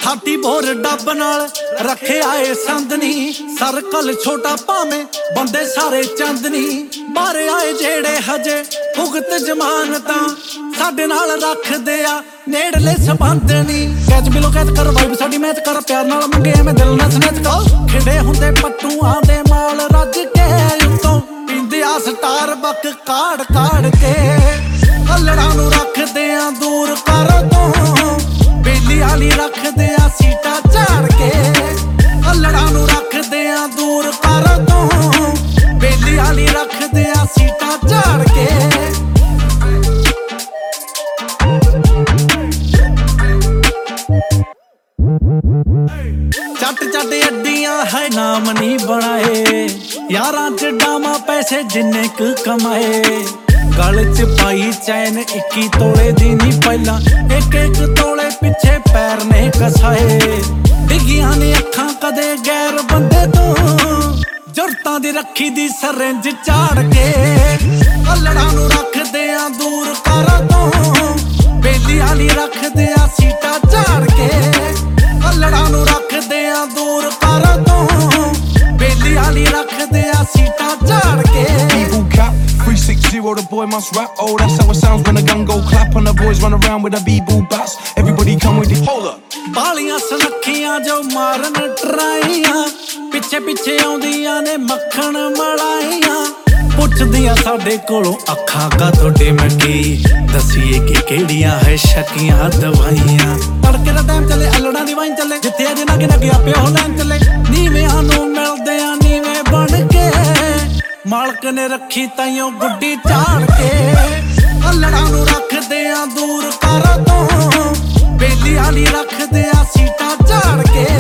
ਸਾਡੀ ਬੋਰ ਡੱਬ ਨਾਲ ਰੱਖਿਆ ਏ ਸੰਦਨੀ। ਸਰਕਲ ਛੋਟਾ ਭਾਵੇਂ ਬੰਦੇ ਸਾਰੇ ਚਾਂਦਨੀ। ਬਾਹਰ ਆਏ ਜਿਹੜੇ ਹਜੇ ਭੁਗਤ ਜ਼ਮਾਨਤਾਂ ਸਾਡੇ ਨਾਲ ਰੱਖਦੇ ਆ ਨੇੜਲੇ ਸੰਬੰਧ ਨੀ। ਕੈਚ ਮਿਲੋ ਕੈਚ ਕਰ ਵਾਈਬ ਸਾਡੀ ਮੈਚ ਕਰ ਪਿਆਰ ਨਾਲ ਮੰਗੇ ਐਵੇਂ ਦਿਲ ਨਾਲ ਸਨੈਚ ਕਰ। ਖਿੜੇ ਹੁੰਦੇ ਪੱਟੂਆਂ ਦੇ ਮਾਲ ਰੱਜ ਕੇ ਉੱਤੋਂ ਪੀਂਦੇ ਆ ਸਟਾਰ ਬੱਕ ਕਾੜ ਕਾੜ ਕੇ। ਅਲੜਾਂ ਨੂੰ ਰੱਖਦੇ ਆ ਦੂਰ ਕਰ ਤੋਂ ਬੇਲੀ ਵਾਲੀ ਰੱਖਦੇ ਆ ਸੀਟਾਂ ਝਾੜ ਕੇ। ਅਲੜਾਂ ਨੂੰ ਰੱਖਦੇ ਆ ਦੂਰ ਕਰ ਤੋਂ ਬੇਲੀ ਵਾਲੀ ਰੱਖਦੇ ਆ ਸੀਟਾਂ ਝਾੜ ਕੇ। ਚੱਟ ਚੱਟ ਅੱਡੀਆਂ ਹੈ ਨਾਮ ਨਹੀਂ ਬਣਾਏ। ਯਾਰਾਂ ਚ ਡਾਵਾਂ ਪੈਸੇ ਜਿੰਨੇ ਕੁ ਕਮਾਏ। ਗਲ ਚ ਪਾਈ ਚੈਨ 21 ਤੋਲੇ ਦੀ ਨੀ ਪਹਿਲਾਂ ਇੱਕ ਇੱਕ ਤੋਲੇ ਪਿੱਛੇ ਪੈਰ ਨੇ ਕਸਾਏ। ਡਿੱਗੀਆਂ ਨੇ ਅੱਖਾਂ ਕਦੇ ਗੈਰ ਬੰਦੇ ਤੋਂ ਜ਼ਰੂਰਤਾਂ ਦੀ ਰੱਖੀ ਦੀ ਸਰੰਜ ਝਾੜ ਕੇ। ਅਲੜਾਂ ਨੂੰ ਰੱਖਦੇ ਆ ਦੂਰ ਕਰ ਤੋਂ ਬੇਲੀ ਵਾਲੀ ਰੱਖਦੇ ਆ ਸੀਟਾਂ ਝਾੜ ਕੇ। ਅਲੜਾਂ ਨੂੰ ਰੱਖਦੇ ਆ ਦੂਰ ਕਰ ਤੋਂ ਬੇਲੀ ਵਾਲੀ ਰੱਖਦੇ ਆ ਸੀਟਾਂ ਝਾੜ ਕੇ। 360, the boy must rap. Oh, that's how it sounds when a gun go clap. And the boys run around with a b-boo bats. Everybody come with it. Hold up. ਬਾਲੀਆਂ ਸੁਨੱਖੀਆਂ ਜੋ ਮਾਰਨ ਟਰਾਈਆਂ ਪਿੱਛੇ ਪਿੱਛੇ ਆਉਂਦੀਆਂ ਨੇ ਮੱਖਣ ਮਲਾਈਆਂ। ਪੁੱਛਦੀਆਂ ਸਾਡੇ ਕੋਲੋਂ ਅੱਖਾਂ ਕਾ ਤੁਹਾਡੇ ਮੱਕੀ ਦਸੀਏ ਕਿ ਕਿਹੜੀਆਂ ਹੈ ਸ਼ੱਕੀਆਂ ਦਵਾਈਆਂ। ਤੜਕੇ ਦਾ ਟਾਈਮ ਚੱਲੇ ਅਲੜਾਂ ਦੀ ਵਾਈਨ ਚੱਲੇ ਜਿੱਥੇ ਅਜੇ ਨਗੇ ਨਗੇ ਆਪੇ ਉਹ ਲੈਣ ਚੱਲੇ। ਨੀਵਿਆਂ ਨੂੰ ਮਿਲਦੇ ਆ ਨੀਵੇਂ ਬਣ ਕੇ ਮਾਲਕ ਨੇ ਰੱਖੀ ਤਾਈਓ ਗੁੱਡੀ ਝਾੜ ਕੇ। ਅਲੜਾਂ ਨੂੰ ਰੱਖਦੇ ਆ ਦੂਰ ਕਰ ਤੋਂ ਬੇਲੀ ਵਾਲੀ ਰੱਖਦੇ ਆ ਸੀਟਾਂ ਝਾੜ ਕੇ।